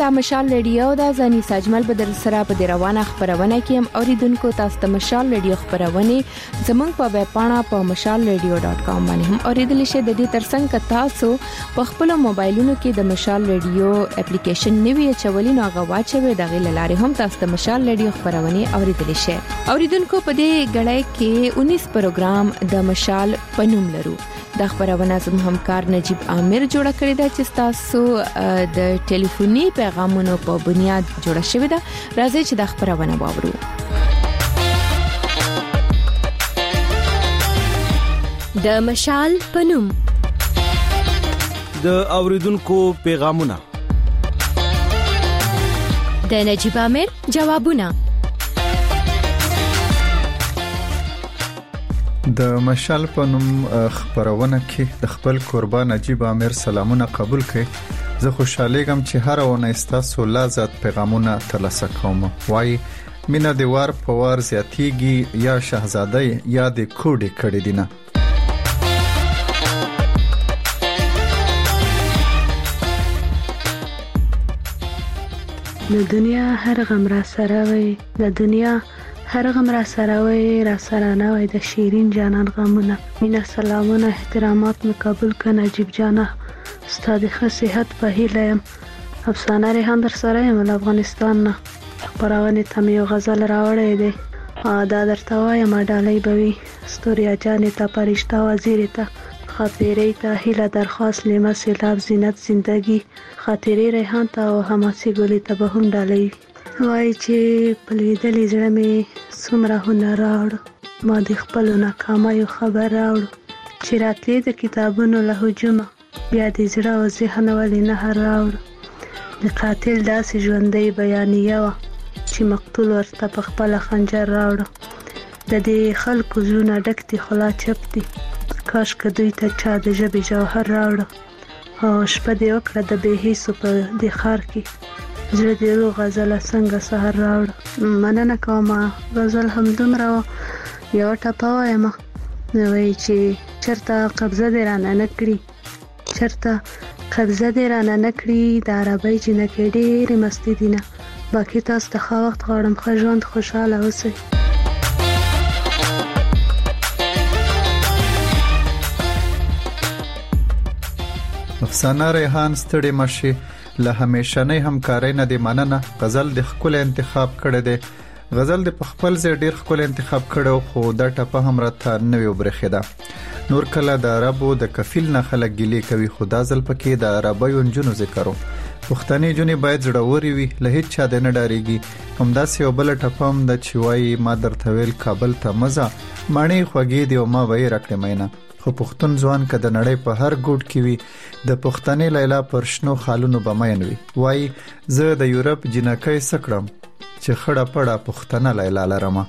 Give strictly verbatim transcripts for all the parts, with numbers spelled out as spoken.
دا مشال رادیو دا زنی سجمل بدر سره په روانه خبرونه کې هم اوریدونکو تاسو ته مشال رادیو خبرونه زمونږ په ویب پاڼه په مشال رادیو ډاٹ کام باندې هم اوریدل شئ. د دې ترڅنګ تاسو په خپل موبایلونو کې د مشال رادیو اپلیکیشن نیوی چولې نو غواچوي د غیل لارې هم تاسو ته مشال رادیو خبرونه اوریدل شئ. اوریدونکو په دې غړای کې انیس پروګرام د مشال پنوم لرو. د خبرونه زموږ همکار نجیب عامر جوړ کړی دا چې تاسو د ټلیفوني پیغامونو په بنیاد جوړ شوی دا. راځي چې د خبرونه واورو. د مشال پنوم د اوریدونکو پیغامونه د نجیب عامر جوابونه. د مشال په نوم خبرونه کې د خپل قربان نجیب عامر سلامونه قبول کړئ. زه خوشاله یم چې هر ونه استاسو لازم پیغامونه ترلاسه کوم. وای مینا د وار په وار زیاتیږي یا شاهزاده یا د کوډي کړي دینه. د دنیا هر غم را سره وي، د دنیا هر غم را سره وي، را سره نه وي د شیرین جانان غمونه. مینا سلامونه احترامات مې قبول ک نجیب جانه. ستاسو د صحت په هیله يم. افسانه ریحان در سره یم له افغانستان نه. خبرونه ته مې غزل راوړې ده. دا درته وایم ډالۍ بوي ستوریا جانې ته پرشتہ وزیر ته خاطرې ته هیله درخواست لیمه سیلاب زینت زندگی خاطرې ریحان ته او حماسي ګلې ته به هم ډالۍ. وای چې پلیدلې زړه مې څومره هنر راوړ، ما د خپل ناکامیو خبر راوړ، چې راتلې د کتابونو له هجومه بیا د زړه او ذهن ولې نه راوړ. د قاتل داسې ژوندۍ بیانیه وه چې مقتول ورته په خپل خنجر راوړ. د دې خلکو زړونه ډک دي خلا چپ دي، کاش که دوی ته چا د ژبې جوهر راوړ. او شپه دې وکړه د بې حسو په دې ښار کې، زړه دې روغ غزله څنګه سحر راوړ. مننه کوم غزل همدومره یو ټپه وایم. وایي چې چرته قبضه دې رانه نه کړي، چرته قبضه دې رانه نه کړي، د عربۍ جنکۍ ډېرې مستې دي نه. باقي تاسو ته ښه وخت غواړم، ښه ژوند، خوشحاله اوسئ. افسانه ریحان ستړي مشي له همیشنۍ همکارۍ نه دی مننه. غزل د خپل انتخاب کړی دی. غزل د خپل ځای ډیر خپل انتخاب کړو، خو دا ټپه هم راته نوې وبرخیده. نور کله د عربو د کفیل نه خلک ګیلې کوي، خو دا ځل پکې د عربیو نجونو ذکرو. پښتني جونې باید زړورې وي، له هیڅ چا نه ډاریږي. همداسې یو بل ټپه هم د چوي ما درته ویل کابل ته مزه مانی خوږې دی او ما وې راکړې مینا. خو پښتون ځوان که د نړۍ په هر ګوټ کې وي، د پښتنې لیلا پر شنو خالونو بمین وي. وای زه د یورپ جنکۍ سکړم چې خړه پړه پښتنه لیلا لرمه.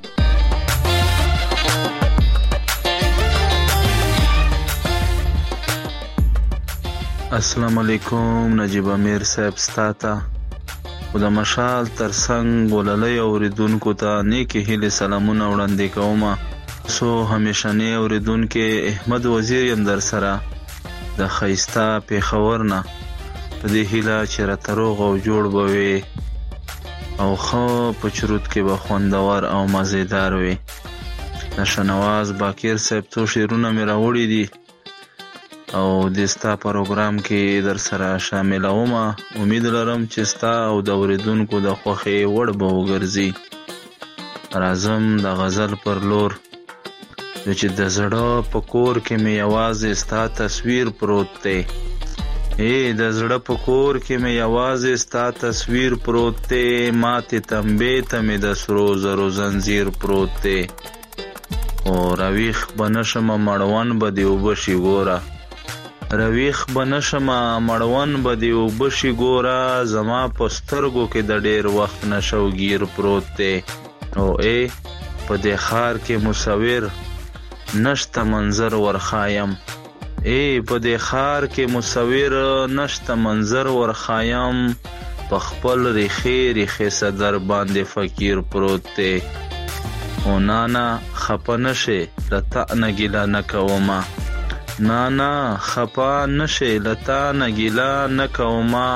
السلام علیکم نجیب امیر صاحب ستاته او د مشال ترڅنګ وللې اوریدونکو ته نیکی هیله سلامونه وړاندې کوم. سو همیشنی اوریدونکو احمد وزیر یم در سره د خیستا پیښور نه. په دې هیله چې راتروغ او جوړ بوي او خو په چروت کې به خوندور او مزیدار وي. نشنواز باکر صاحب تو شیرونه مې راوړي دي او د ستا پروګرام کې در سره شامل اوم. امید لرم چې ستا او د اوریدونکو د خوښي وړ به وګرځي. راځم د غزل پر لور چې د زړه په کور کې مې یوازې ستا تصویر پروت دی. ای د زړه په کور کې مې یوازې ستا تصویر پروت دی، ماتې تنبې ته مې د سرو زرو زنځیر پروت دی. او رویخ بنشم مړوان به دی وبشي ګوره، رویخ بنشم مړوان به دی وبشي ګوره، زما په سترګو کې د ډیر وخت نشوګیر پروت دی. او ای په دې ښار کې مصور نشته منظر ورخایم، ای په دې ښار کې مصور نشته منظر ورخایم، په خپل ریخي ریخي صدر باندې فقیر پروت دی. او نانا خپه نشي لتا نګیلا نکوما، نانا خپه نشي لتا نګیلا نکوما،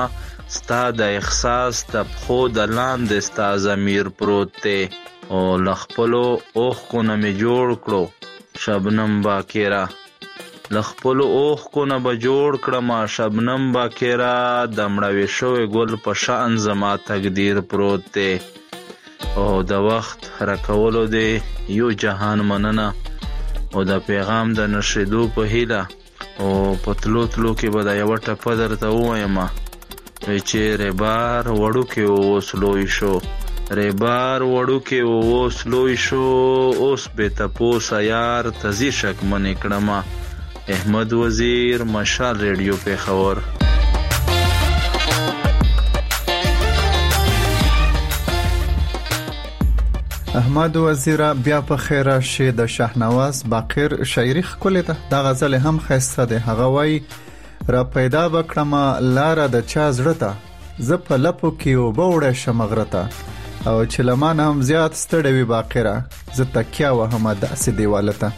ستا د احساس د پخو د لاندې ستا ضمیر پروت دی او له خپلو اوښکو نه مې جوړ کړو شبنم باکره له خپلو اوښکو نه به جوړ کړمه شبنم باکره د مړوي شوی ګل په شأن زما تقدیر پروت دی او د وخت راکولو دی یو جهان مننه او د پیغام د نشریدو په هیله او په تلو تلو کې به د یوه ټپه درته ووایم وی چې ریبار وړوکې اوس لوی شو ریبار وړوکې اوس لوی شو اوس بې تپوسه یار تزي شکمنې کړمه احمد وزیر مشال ریډیو پیښور. احمد وزیر بیا په خیر راشي. د شاهنواز باقر شاعري ښکلې ده. دا غزل هم ښایسته ده. هغه وایي را پیدا بکړم لاره د چا زړه ته زه په لپو کې اوبه وړی شم غره ته او چې له ما نه هم زیات ستړی وي باقره زه تکیه وهمه داسې دیواله ته.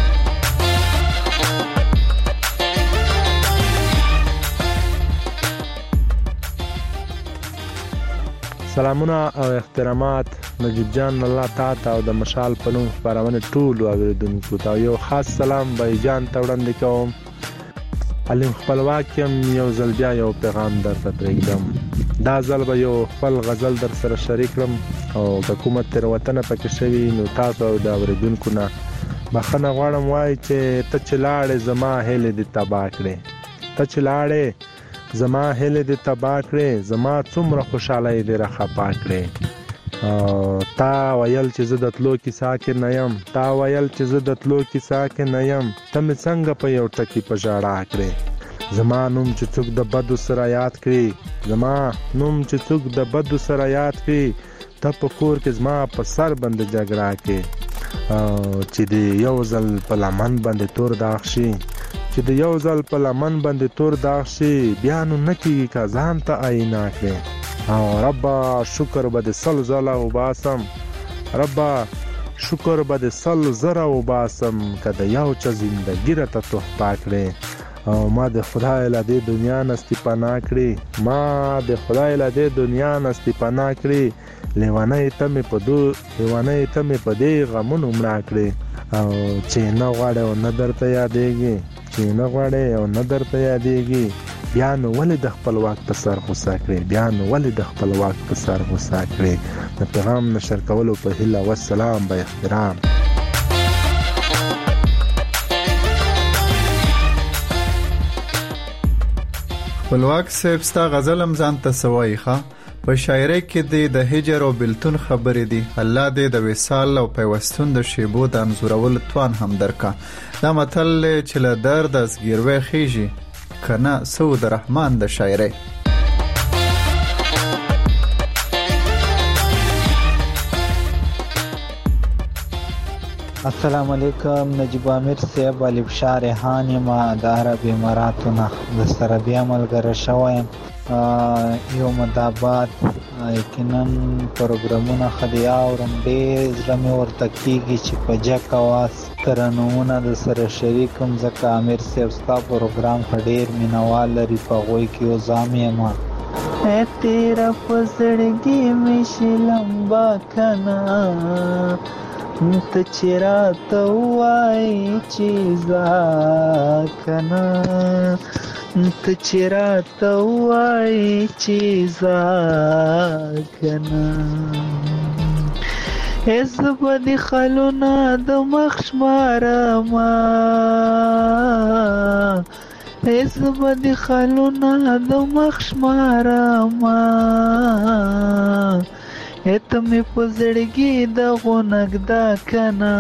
سلامونه او احترامات نجیب جان الله تعالی او د مشال په نوم خبرونه ټول اوریدونکو ته یو خاص سلام بای جان ته وړاندې کوم. علم خپلواک یم یو ځل بیا یو پیغام درته پرېږدم. دا ځل به یو خپل غزل در سره شریک کړم او که کومه تېروتنه پکې شوي نو تاسو او د اوریدونکو نه بخښنه غواړم. وایي چې ته چې لاړې زما هیلې دې تباه کړې ته چې لاړې زما هیلې دې تباه کړې زما څومره خوشحالۍ دې راخفا کړې. تا ویل چې زه د تلو کیسه کې نه یم تا ویل چې زه د تلو کیسه کې نه یم ته مې څنګه په یو ټکي په ژړا کړې. زما نوم چې څوک د بدو سره یاد کړي زما نوم چې څوک د بدو سره یاد کړي ته په کور کې زما په سر باندې جګړه کې چې د یو ځل په لمن باندې تور داغ شي چې د یو ځل په لمن باندې تور داغ شي بیا نو نه کېږي که ځان ته آیینه کړې. او ربا شکر به د سل زله وباسم ربا شکر به د سل زره وباسم که د یو چا زندګي راته تحفه کړې. او ما د خدای له دې دنیا نه استفانه کړې ما د خدای له دې دنیا نه استفانه کړې. لیونۍ ته مې په دو لیونۍ ته مې په دې غمونو مړه کړې. او چې نه غواړې او نه درته یادېږي چې نه غواړې او نه درته یادېږي بیا نو ولې د خپل واک په سر غوسه کړې بیا نو ولې د خپل واک په سر غوسه کړې. د پیغام نشر کولو په هیله والسلام به احترام. خپلواک صاحب ستا غزل هم ځان ته سوایي ښه په شاعرۍ کې دی د هجر او بلتون خبرې دي. الله دې د وصال او پیوستون د شیبو د انځورولو توان هم درکا. دا متل چې له درد از ګیروی خیږي کنه سو د رحمان د شاعرۍ. السلام علیکم نجیب امیر صاحب علي بشار ریحان ما د عرب اماراتونه د سره بیا ملګری شوم یو مدابات یقینا پروګرامونه خدای اورم ډېر زړه مې ورته کېږي چې په جک اواز ترنمونه د سره شریکم ځکه امیر صاحب ستا پروګرام ښه ډېر مینوال لري په هغوی کې یو ځام یم تیره په زړګي مې شلمبا کنه ته چې راته ووایې چې ځه کنه ته چې راته ووایې چې ځه کنه زه به دې خلونه د مخ شمارمه زه به دې خلونه د مخ شمارمه ته مې په زړګي د غونږده کنه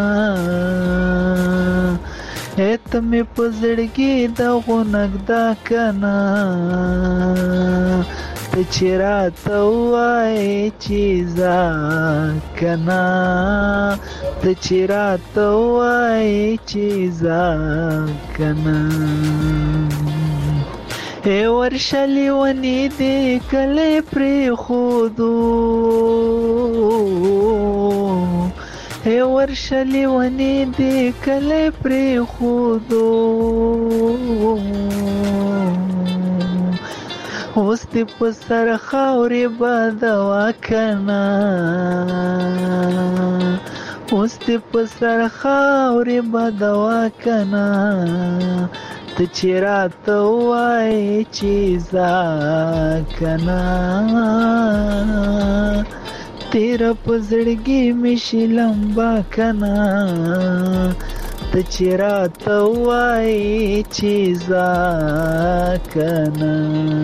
ته مې په زړګي د غونږده کنه ته چې راته ووایې چې ځه کنه ته چې راته ووایې چې ځه کنه اے ورشلی ونی دې کله پرېښودو اے ورشلی ونی دې کله پرېښودو اوس دې په سر خاورې بادوا کنا اوس دې په سر خاورې بادوا کنا ته چې راته وایې چې ځه کنا تیره په زړګي مې شي لمبا کنا ته چې راته وایې چې ځه کنا.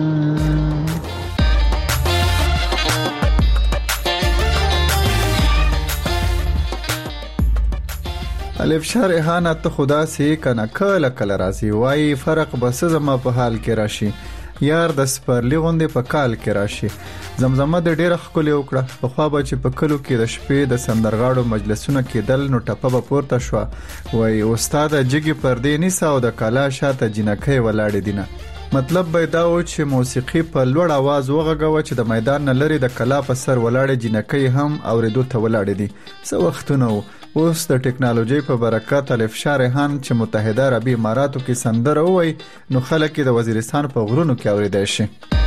الف شاه ریحانه ته خدا سي کنه کله کله راځي وای فرق بس زما په حال کې راشي یار د سپرلی غوندې په کال کې راشي زمزمه د ډیره خولي وکړه په خوا به چې په کلو کې د شپې د سندرغاړو مجلسونه کې دل نو ټپه به پورته شو وای استاد جګي پردې نیسا او د کالا شاته جنکې ولاړې دینه مطلب به دا و چې موسیقي په لوړ आवाज وغږوي چې د میدان نه لري د کلا په سر ولاړې جنکې هم اوریدو ته ولاړې دي څو وختونه اوس د ټکنالوژي په برکت الف شاه ریحان چې متحده عربي اماراتو کې سندره وای نو خلک د وزیرستان په غرونو کې اوریدای شي.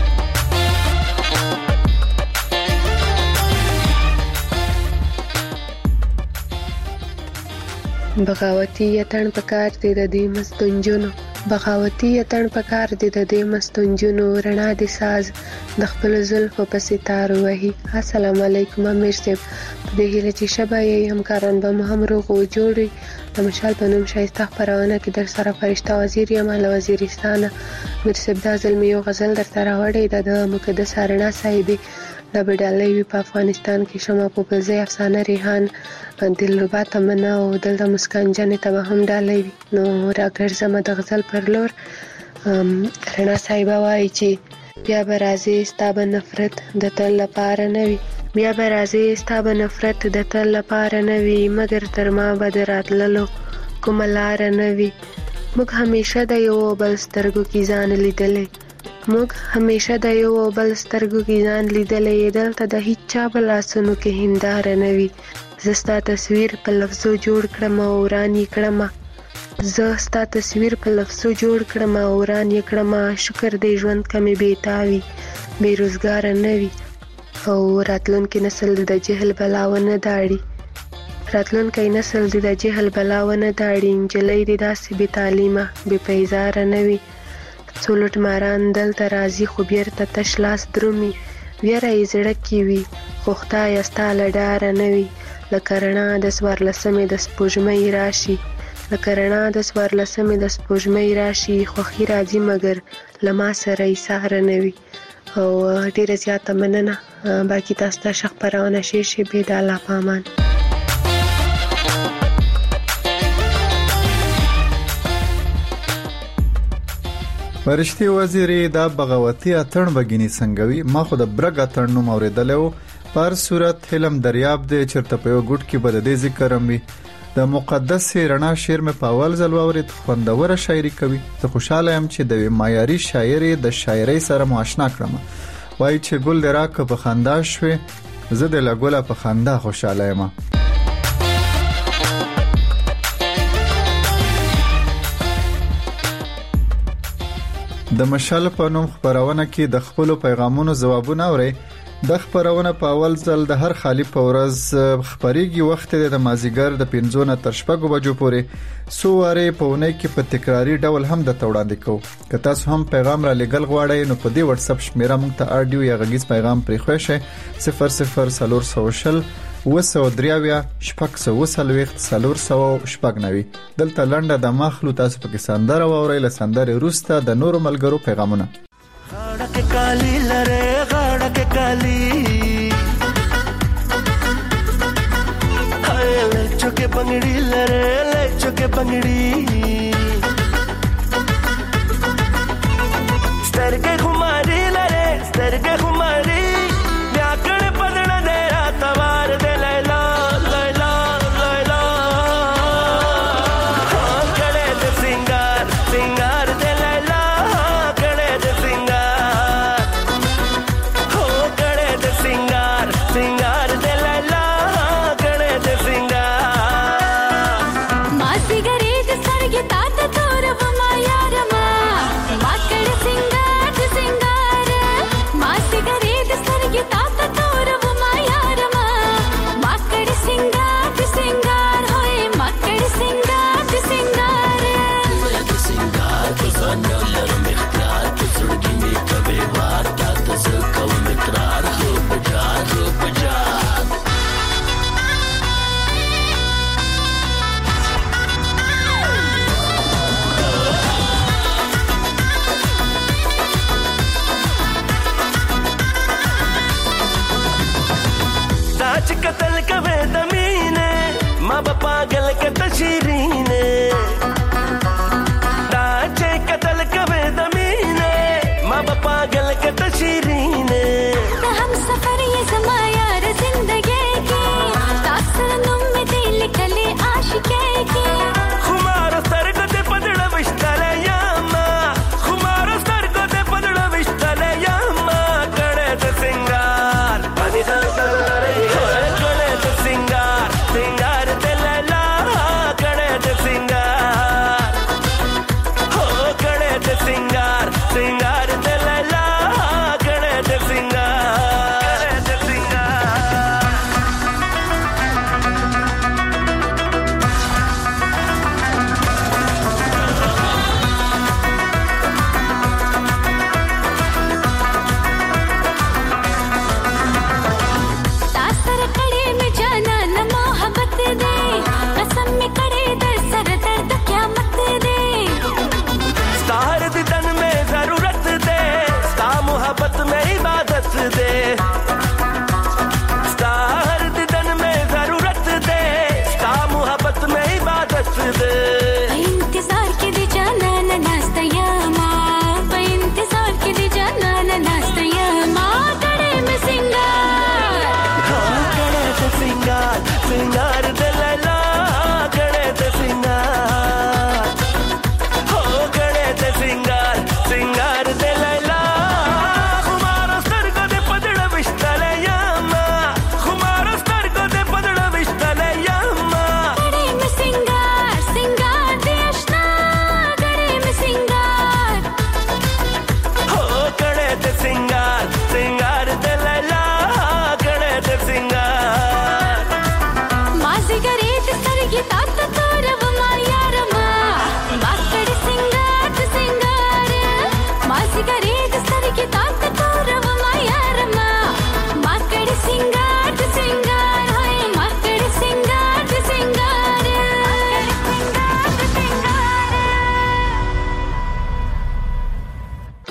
بغاوتی یتن پکار دی د دې مستنجونو بغاوتی یتن پکار دی د دې مستنجونو رڼا دي ساز د خپل زلفو په ستارو وهي. السلام علیکم امیر صاحب په دې هیله چې شبا یې همکاران به مو هم روغ او جوړي د مشال په نوم شایسته خبرونه کې در سره فرشته وزیر یم له وزیرستان امیر صاحب دا ځل مې یو غزل درته راوړی د مقدس رڼا صاحبې د بډالۍ وی په افغانستان کې شمه په بلځي افسانه ریحان دلربا تمنا او دلته مسکان جنې ته هم ډالۍ نو راګرځم د غزل پر لور. رڼا صاحبه وایي چې بیا به راځي ستا به نفرت د تل لپاره نه وي بیا به راځي ستا به نفرت د تل لپاره نه وي مګر تر ما به د راتللو کومه لاره نه وي موږ همیشه د یو بل سترګو کې ځان لیدلی موږ همیشه د یو بل سترګو کې ځان لیدلی دلته د هیڅ چا په لاسونو کې هنداره نه وي زه ستا تصویر په لفظو جوړ کړم او وران یې کړم زه ستا تصویر په لفظو جوړ کړم او وران یې کړم شکر دې ژوند کمې بېتاوي بېروزګاره نه وي او راتلونکی نسل د جهل بلا ونه داړي راتلونکی نسل د جهل بلا ونه داړي نجلۍ دې داسې بې تعلیمه بې پیزاره نه وي څو لوټ ماران دلته راځي خو بیرته تش لاس درومي ویره یې زړه کې وي خو خدایه ستا له ډاره نه وي لکه رڼا د څوارلسمې د سپوږمۍ راشي لکه رڼا د څوارلسمې د سپوږمۍ راشي خوښي راځي مګر له ما سره یې ساره نه وي او ډېره زیاته مننه باقي تاسو ته ښه خپرونه شیر شي بې د الله په امان. فرشتي وزیرې دا بغاوتی اتن بګینی څنګهوي ما خو د برګ اتن نوم اوریدلو پر صورت حلم دریاب دې چرته په یو ګډ کې بد دې ذکرم وي د مقدس رڼا شعر مې په اول ځل واورید خوندوره شاعري کوي زه خوشاله یم چې د معیاري شاعري د شاعري سره مو آشنا کړم وای چې ګل دې راک په خندا شوي زه د لګوله په خندا خوشاله یم. د مشال په نوم خبرونه کې د خپل پیغامونو ځوابونه اوري د خبرونه په اول ځل د هر خالی په ورځ خبريږي وخت د مازیګر د پنځه نه تر شپږو بجو پورې سواره په ونه کې په تکراری ډول هم د توړاندې کو که تاسو هم پیغام را لګل غواړئ نو په دې واتس اپ شمیره مونږ ته اډیو یا غږیز پیغام پرې خوښه صفر صفر سلور سوشل وسو دریاویا شپږ سو وسلويخت سلور سو شپږ نوي دلته لنډه د مخلو تاسو په سندره ووري له سندره روسته د نورو ملګرو پیغامونه غاړه کې کالی لره غاړه کې کالی هاي له چوکې بنگړي لره له چوکې بنگړي سترګې خماري لره سترګې خماري بیا کړه پدړ دې راتوار دې لیلا لیلا لیلا کړه دې سنگار سنگار دې لیلا کړه دې سنگار هو کړه دې سنگار سنگار دې لیلا کړه دې سنگار ما سیګری دې سرګي تات تور و ما یار ما ما کړه سنگار دې سنگار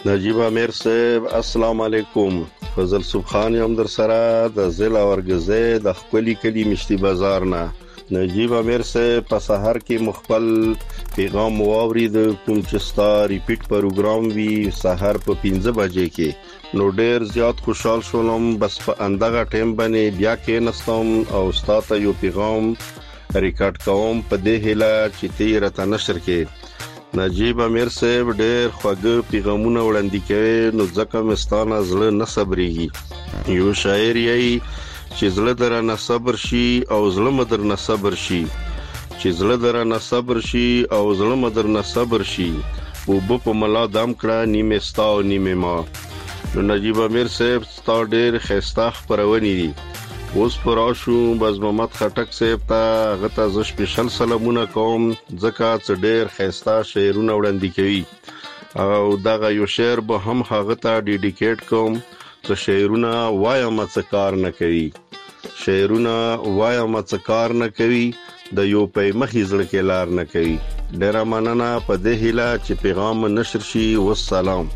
نجیب امیر صاحب السلام علیکم. فضل سبحان یم در سره د ضلع ورګزه د خپلی کلی مشتي بازار نه. نجیب امیر صاحب په سحر کې مخبل پیغام واورید کوم چې ستا ریپیټ پروګرام وی سحر په پنځه بجې کې نو ډیر زیات خوشحال شولم. بس په اندغه ټیم باندې بیا کې نستم او ستا ته یو پیغام ریکارډ کوم په دې هله چې تیر ته نشر کې. نجیب امیر صاحب ډېر خوږ پیغامونه وړاندې کوي نو ځکه مستانه زړه نه صبرېږي. یو شاعر یې چې زړه درنه صبر شي او زړه مدر نه صبر شي چې زړه درنه صبر شي او زړه مدر نه صبر شي او په ملا دم کړه نیمه ستا او نیمه ما. نو نجیب امیر صاحب ستا ډېر خسته خبرونه دي. اوس پراشو باز محمد خټک صاحب ته غته ز سپیشل سلامونه کوم ځکه چې ډېر خسته شعرونه وړاندې کوي او دا یو شعر به هم هغه ته ډیډیکیټ کوم چې شعرونه وایم څه کار نه کوي شعرونه وایم څه کار نه کوي د یو په مخې زړه کې لار نه کوي. ډېر مننه په دې هیله چې پیغام نشر شي. والسلام.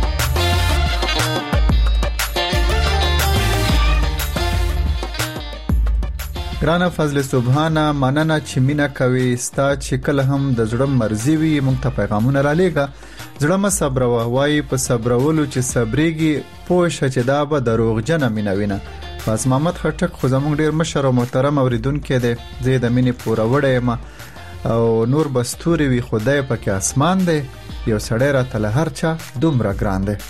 ګرانه فضل سبحانه مننه چې مینا کوي ستا چې کله هم د زړه مرزي وي مونږ ته پیغامونه را لېږه. زړه م صبر وای په صبرولو چې صبرېږي پوه شه چې دا به دروغجنه مینا وینه. باز محمد خټک خو زموږ ډیر مشر او محترم اوریدونکو دی. زه د مینې پوره وړه یم او نور بستوري وي خدای پکې اسمان دی یو سړی را تل هر چا دومره ګران دی.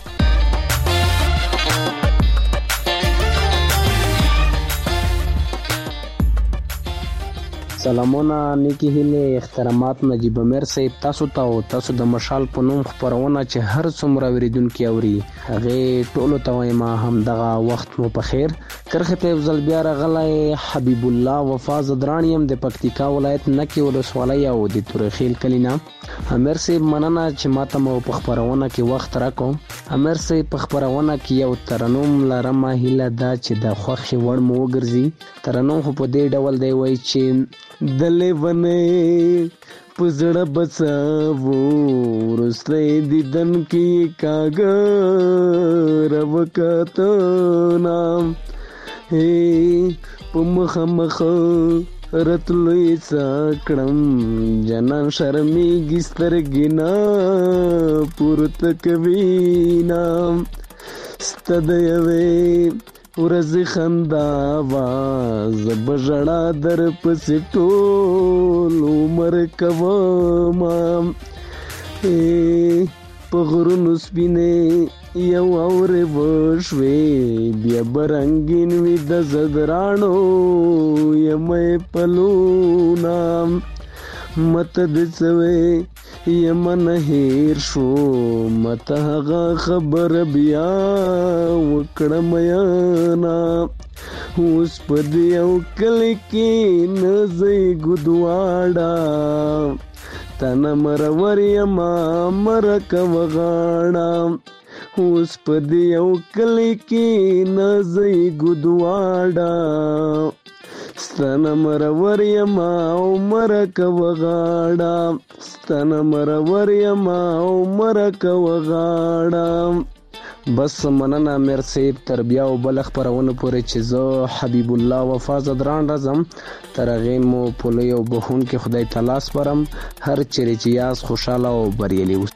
سلامونه نیکی هیله احترامات نجیب امیر صاحب تاسو ته او تاسو د مشال په نوم خبرونه چې هر څومره اوریدونکو اوري هغه ټولو ته وایم هم دغه وخت مو په خیر. کرخه ته ځل بیا راغلی حبیب الله وفا زدرانیم د پکتیکا ولایت نکی ولسوالۍ او د تورخیل کلینا. امیر صاحب مننه چې ماته مو په خبرونه کې وخت راکوم. امیر صاحب په خبرونه کې یو ترنم لرم هیله دا چې د خوخي وړ مو وګرځي. ترنم خو په دې ډول دی وای چې دلې ونه پزړه بچاو ورسته دیدن کې کاګر وکته نام هی په مخ مخ رتلوي ساکړم جنان شرمېږي سترګې نه پورته کوي نام ستدیوي ورځ خندا واز بجړا در پسې ټول عمر کوم په غرونو سپینې یو اورې وشوې بیا برنګین وي د زدرانو یمې پلونا مت د څوې یمن هیر شو مت هغه خبر بیا وکړم یانا اوس په دې کلی کې نزي ګدواړه تن مرور یما مرک وغاړه اوس په دې کلی کې نزي ګدواړه ستن مرور یما مرک وغاړه ستن مرور یما مرک وغاړه. بس مننه امیر صاحب تر بیا او بل خبرونه پورې چې زه حبیب الله وفا زدران راځم تر هغه مو په لوی او بهون کې خدای تعالی سپارم هر چیرې چې یاس خوشاله او بریالي اوسئ.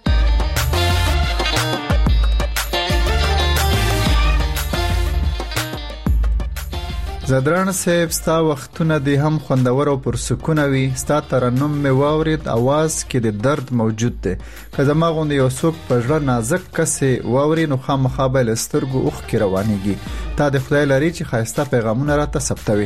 زدران صاحب ستا وختونه دي هم خوندور او پرسکونه وي. ستا ترنم می واورید आवाज کې د درد موجود دی. که زما غوندې یو څوک په ژړه نازک کسې واوري نو خامخا به له سترګو اوښکې روانېږي. تا د خدای لري چې ښایسته پیغامونه راته ثبتوي.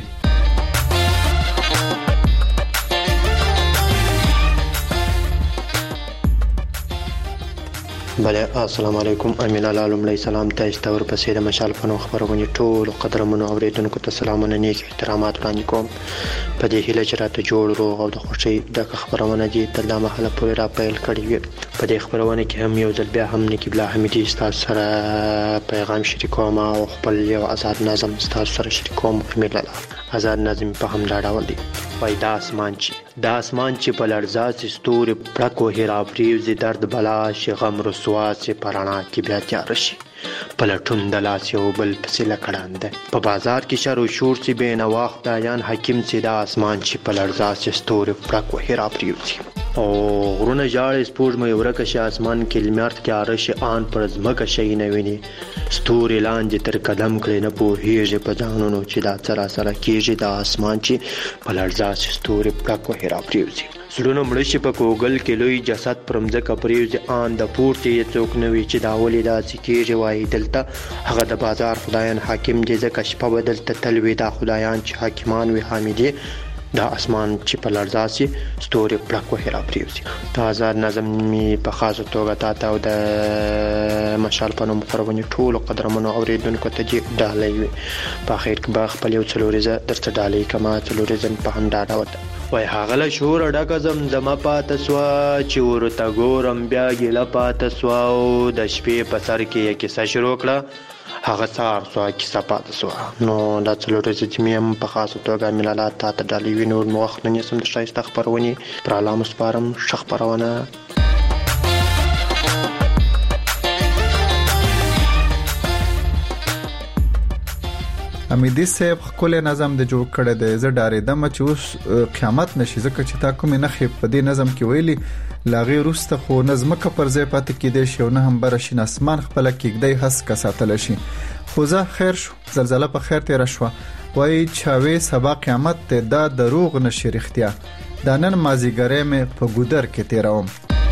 بله السلام علیکم. امین الله لومړی سلام تاسو ته ورپسې د مشال فنو خبرونه ټول قدرمنو اوریدونکو ته سلامونه نیک احترامات وړاندې کوم په دې هیله چې راته جوړ روغ او د خوشي د خبرونه دي تل د محله پورې را پیل کړی وي. په دې خبرونه کې هم یو ځل بیا هم نکی بلا حمیدی تاسو سره پیغام شریکوم او خپل یو آزاد نظم تاسو سره شریکوم. امین الله آزاد نظم په همدا ډول دی. وای دا اسمان چې دا اسمان چې په لړزا سي ستوري پړکو هیرا پریوزي درد بلا شي غم رسوا سي پرانا کې بیا تیار شي په لټون د لاس یو بل پسې لکړاند په بازار کې شر او شور سي بین واخ بیان حکیم سي دا اسمان چې په لړزا سي ستوري پړکو هیرا پریوزي او غرونه جاړې سپوږمۍ ورکه شي اسمان کې لمرت کې آرش آن پر زمکه شي نه ویني ستوري لاندې تر قدم کړي نه پوهیږي په ځانونو چې دا سره سره کېږي دا اسمان چې په لړزا سي ستوري پړکو هیرا پریوزي زړونه مړ شي په کوګل کې لوی جسد پر مځکه پریوزي آن د پورته یې څوک نه وي چې دا ولې داسې کېږي وایي دلته هغه د بازار خدایان حاکم دي ځکه شپه به دلته تل وي دا خدایان چې حاکمان وي حامدي دا اسمان چې په لړزا سي ستوري پړکو هیرا پریوزي. دا آزاد نظم می په خاصه توګه تاته او د مشال په نوم خپرونې ټولو قدرمنو اوریدونکو ته چې ډالۍ وي په اخر کې به خپل یو څلوریزه درته ډالۍ کما څلوریزه په همدا ډول وای هغه له شور ډکه زمزمه پاته سوه چې ورته ګورم بیا ګیله پاته سوه او د شپې په سر کې یې کیسه شروع کړه هغه سهار سوه کیسه پاته سوه. نو دا څلوریزه چې مې هم په خاصه توګه ملاله تاته ډالۍ وي نور مې وخت نه نیسم د ښایسته خپرونې پر الله مو سپارم ښه خپرونه. امیدي صاحب خپل نظم د جوړ کړی دی زه ډارېدم چې اوس قیامت نشي ځکه چې تا کومې نښې په دې نظم کې ویلي لاغې وروسته خو نه ځمکه پر ځای پاتې کېدی شي او نه هم بره شین اسمان خپله کېږدی هسکه ساتلی شي خو زه خیر شو زلزله په خیر تېره شوه وایي چاوې سبا قیامت دی دا دروغ نشي رښتیا دا نن مازدیګری مې په ګودر کې تېروم.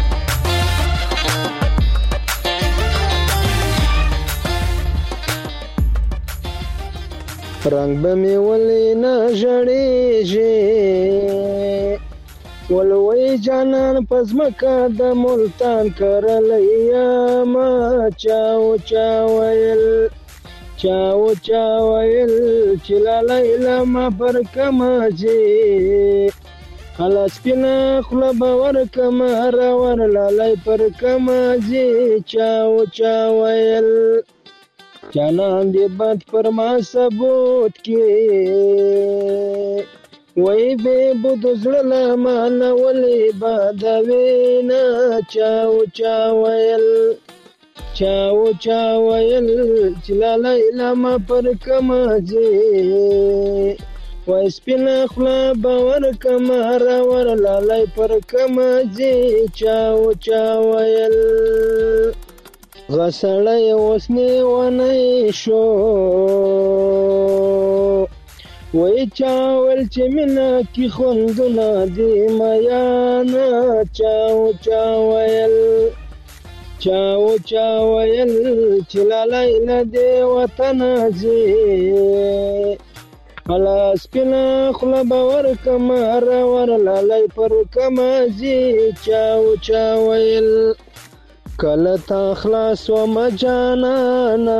رنگ به می ولی نه ژړېږي ولوی جانان پزمکه د ملتان کرلی یما چاو چاویل چاو چاویل چې لالی لما پر کمځي خلاص پینا خوله به ورکم راور لالی پر کمځي چاو چاویل جانان دی بد پر ما ثبوت کې وای به بود زړه ما نه ولې باد وینا چاو چاویل چاو چاویل چلاله لما پر کمځي وای سپینا خلا باور کمر ور لاله پر کمځي چاو چاویل غسړی اوس نیونی شو وای چاول چې مینه کې خوندونه دی میانا چاو چاویل چاو چاویل چې لالی له دې وطنه ځي خلاص پینا خوله به ورکم راور لالی پر کمه ځي چاو چاویل کله تا خلاص و مجانانا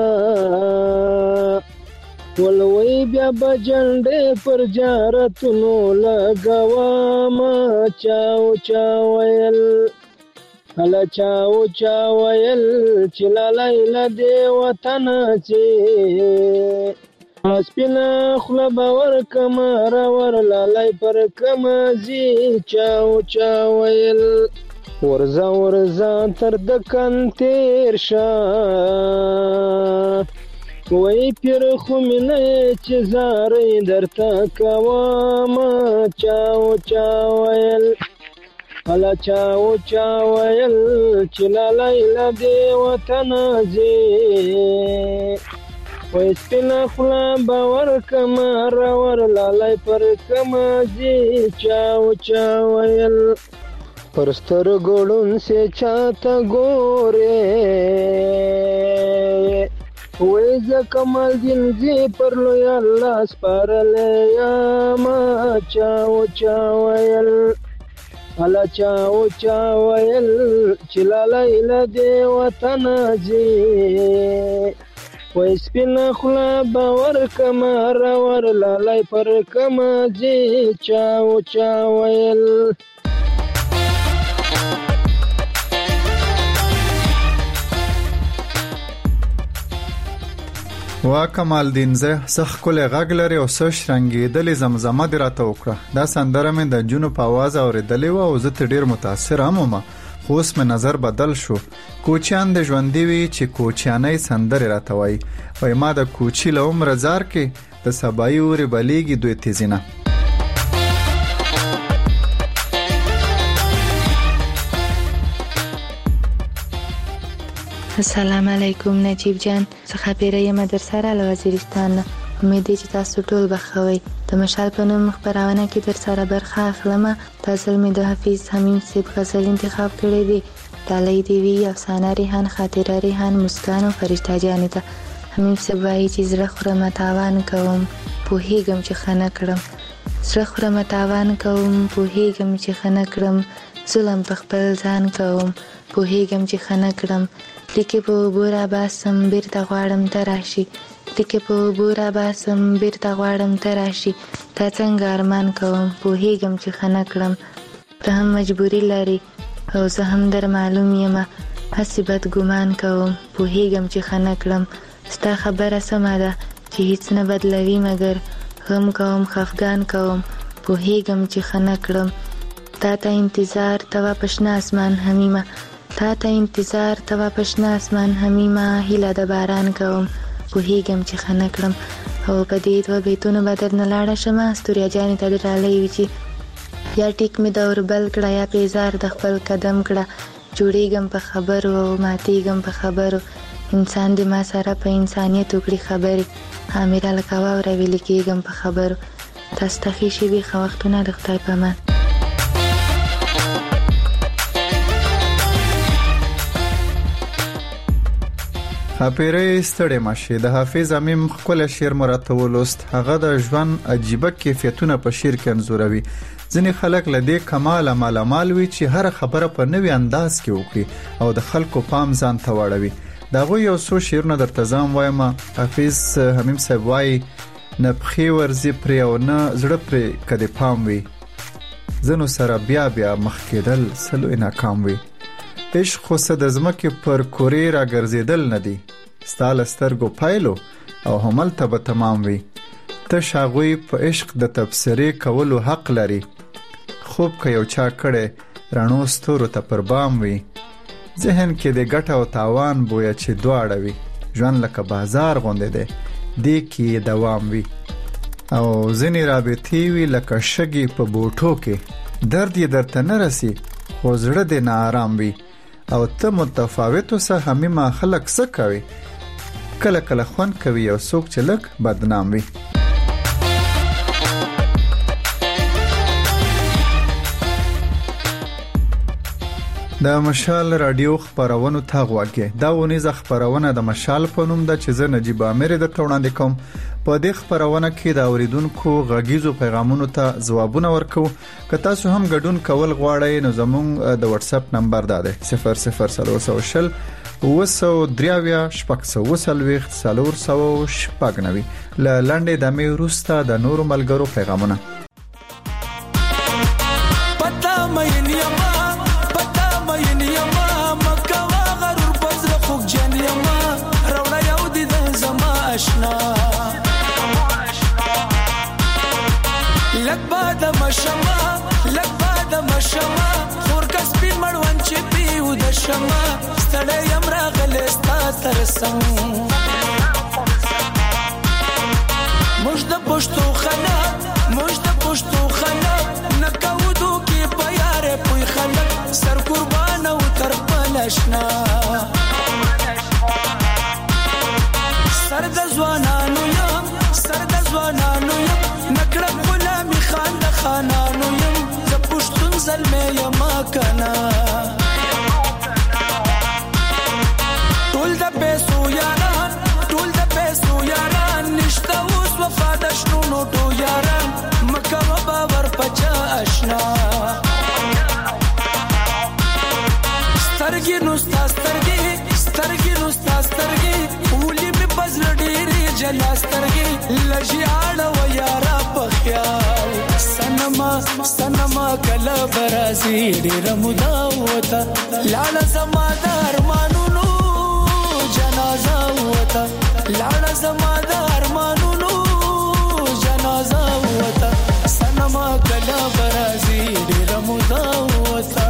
ولوی بیا بجنډې پر جارتونو لګواما چاو چاویل هله چاو چاویل چې لالی له دې وطنه ځي سپینا خوله به ورکم راور لالی پر کمه ځي چاو چاویل ورزا ورزا تر دکن تیر شا وی پیر خو مینه چې زارې درته کومه چاو چاویل هله چاو چاویل چې لالی له دې وطنه ځي وی سپینا خوله به ورکم راور لالی پر کمه ځي چاو چاویل پر سترګو ړوند سې چاته ګورې وی زه کمال دین ځي پر لوی الله سپارلی یمه چاو چاویل هله چاو چاویل چې لالی له دې وطنه ځي وی سپینا خوله به ورکم راور لالی پر کمه ځي چاو چاویل. وا کمال دین زه سخ کله غږ لري او سش رنگیدلې زمزمه دی راته وکړه. دا سندره مې د جنو په आवाज اورېدلې و او زه ته ډیر متاثر هم وم. خو اوس مې نظر بدل شو. کوچیان د ژوندې وي چې کوچیانۍ سندرې راته وایي. وایي ما د کوچي له عمره زار کې د سبایي اورې بلیږي دوی تیزینه. السلام علیکم نجیب جان، زه خبیره یم در سره له وزیرستان نه. امید دی چې تاسو ټول بخوئ. د مشال په نوم خپرونه کې در سره برخه اخلم. دا ځل مې د حفیظ حمیم صاحب غزل انتخاب کړی دی. ډالۍ دی وی افسانه ریحان، خاطره ریحان، مسکان او فرشته جانې ته. حمیم صاحب وایي چې زړه خورم تاوان کوم پوهیږم چې ښه نه کړم. زړه خورم تاوان کوم پوهیږم چې ښه نه کړم. ظلم په خپل ځان کوم پوهیږم چې ښه نه کړم. لیکې په اوبو راباسم بیرته غواړم ته راشي. لیکې په اوبو راباسم بیرته غواړم ته راشي. تا څنګه ارمان کوم پوهیږم چې ښه نه کړم. ته هم مجبوري لري او زه هم در معلوم یم. هسې بد ګمان کوم پوهیږم چې ښه نه کړم. ستا خبره سمه ده چې هیڅ نه بدلوي مګر غم کوم خفګان کوم پوهیږم چې ښه نه کړم. تا ته انتظار توا په شنه اسمان حمیمه. تا ته انتظار توا په شنه اسمان حمیمه. هیله د باران کوم پوهیږم چې ښه نه کړم. او په دې دوه بیتونو به درنه لاړه شم. استوریا جانې ته دې ډالۍ وي چې یا ټیک مې د اوربل کړه یا پیزار د خپل قدم کړه. جوړیږم په خبرو او ماتیږم په خبرو. انسان دې ما سره په انسانیت وکړي خبرې. امیر لکه واوره ویلې کېږم په خبرو. تاسو ته ښې شېبې ښه وختونه د خدای په امان. خاپیره ستړی ماشي. د حافظ امیم خپل شعر مراته ولوست. هغه د ژوند عجیبه کیفیتونه په شعر کې انځوروي. ځینې خلک له دې کمال مالامال وي چې هر خبره په نوې انداز کې وکړي او د خلکو پام ځان ته واړوي. دا غو یو څو شعرونه درته ځم وایم. حافظ حمیم صاحب وایي نه پخې ورځي پرې او نه زړه پرې کدی پام وي. زنو سره بیا بیا مخ کېدل سلوی ناکام وي. عشق خو څه د ځمکې پر کورې را ګرځېدل نه دي. ستا له سترګو پایلو او هملته به تمام وي. تش هغوی په عشق د تبصرې کولو حق لري. خوب که یو چا کړی رڼو ستورو ته پر بام وي. ذهن کې د ګټه او تاوان بویه چې دواړه وي. ژوند لکه بازار غوندې دی دې کې دوام وي. او ځینې رابطې وي لکه شګې په بوټو کې. درد یې درته نه رسي خو زړه دې نه آرام وي. او ته متفاوتو سه همیمه خلق څه کوي. کله کله خوند کوي او څوک چې لږ بدنام وي. د مشال رادیو خبرونو ته غوږی. دا ونیزه خبرونه د مشال په نوم ده چې زه نجیب امیر درته وړاندې کوم. په دې خبرونه کې د اوریدونکو غږیزو پیغامونو ته ځوابونه ورکو. که تاسو هم ګډون کول غواړئ نو زموږ د واتس اپ نمبر دا دی صفر صفر څلور سوه شل اوه سوه درې اویا شپږ سوه اوه څلوېښت څلور سوه شپږ نوي. له لنډې دمې وروسته د نورو ملګرو پیغامونه. شما ستړی یم راغلی ستا تر څنګ. موږ د پښتونخوا موږ د پښتونخوا نه کوو دوکې په یارې پوی خلک سر قربان او تر خپل اشنا. سر د ځوانانو یم سر د ځوانانو یم نکړم غلامي خان د خانانو یم. زه پښتون زلمی یم کنه. ټول د پیسو یاران ټول د پیسو یاران نشته اوس وفا د شنو ټو یاران. مکه و باور پچا اشنا. سترګې نو ستا سترګې سترګې نو ستا سترګې ولې مې پزړه ډېرې جلا سترګې لږې اړوه یاره په خیال. سنما سنما کله به راځي ډېره موده وته لاړه زما د ارمانونو جنازه وته لاړه زما د ارمانونو جنازه وته سنما کلا برازي ډېر مودا وته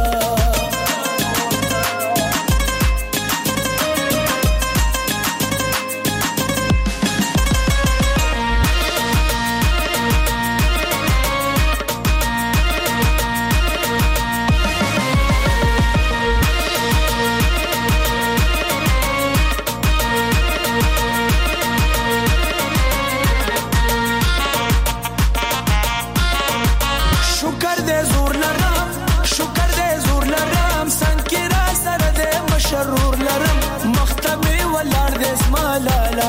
شرور لرم مختمي ولار دې اسمالالا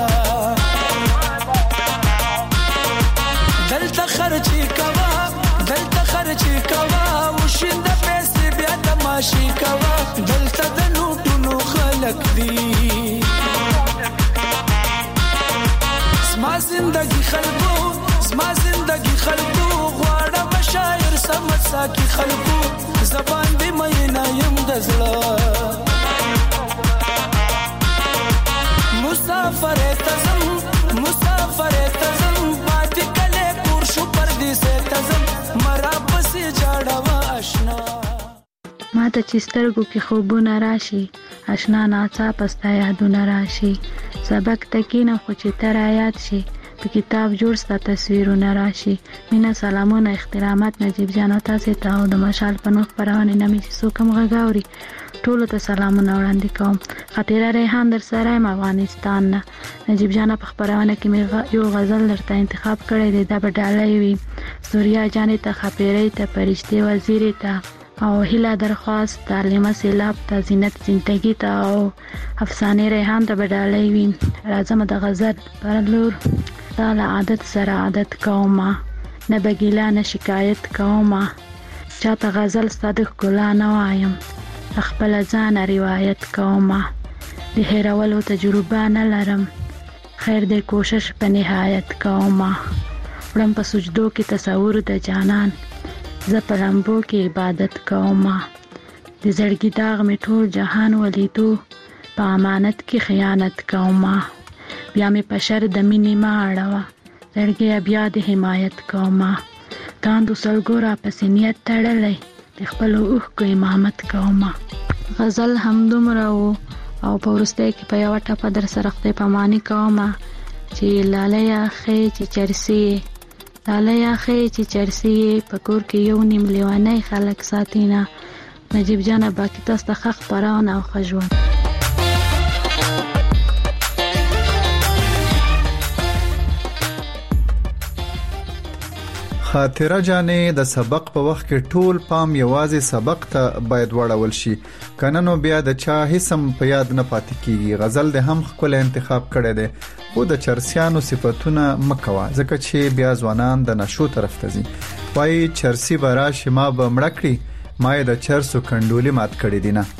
دلته خرچي کوا دلته خرچي کوا وشند پیسې بیا تماشي کوا دلته د نوټونو خلق دي زما زندگی خلقو زما زندگی خلقو غواړه بشایر سمت ساکي خلقو زبان دې مې نه يم دزړه مسافر تزم مسافر تزم پات کله کور شو پردیسه تزم مرا پسې جاړوا آشنا ما ته چې سترګو کې خوبونه راشي آشنا ناڅا پستا یادونه راشي سبق تکینه خو چې تر آیات شي په کتاب جوړ ستا تصویرونه راشي مینا سلامونه احترامات نجیب جان او تاسو ته او د مشال په نوخ پرونه نمې چې سو کوم غاوري ټول ته سلامونه وړاندې کوم خاطره ریحان در سره افغانستان نه نجیب جان په خبرونه کې مې یو غزل درته انتخاب کړی دی دا به ډالۍ وي سوریا جانې ته خپېرې ته پرشته وزیر ته او هیله درخواست تعلیمه سیلاب ته زینت زندگی ته او افسانه ریحان ته به ډالۍ وي راځم د غزل پرلور تعالی عادت سره عادت کومه نه بګیلا نه شکایت کومه چاته غزل صادق ګلا نه وایم خپل ځان روایت کومه د هیرولو تجربه نه لرم خیر دې کوشش په نهایت کومه ورم په سجدو کې تصور د جانان زه په لمبو کې عبادت کومه د زړګي داغ می ټول جهان ولیدو په امانت کې خیانت کومه بیا می په شر د مینې ما اړوه زړګي بیا د حمایت کومه تاندو سلګورا په سنیت تړلې د خپل اوخ کو امامت کومه غزل هم دومره او په ورسته کې په یو ټپه در سره خپل پمانی کومه چې لالیا خې چې چرسي لالیا خې چې چرسي په کور کې یو نیم لیوانای خلک ساتینا نجیب جان باقی تاسو ته خخ پران او خجوان خاطره جانې د سبق په وخت کې ټول پام یوازې سبق ته باید وړول شي کنه نو بیا د چا هیڅم په یاد نه پاتې کیږي غزل د هم خپل انتخاب کړي دي خو د چرسیانو صفاتونه مکوا ځکه چې بیا ځوانان د نشو طرف ته ځي وای چرسی برا شما به مړکړي ما د چرسو کندولي مات کړي دي نه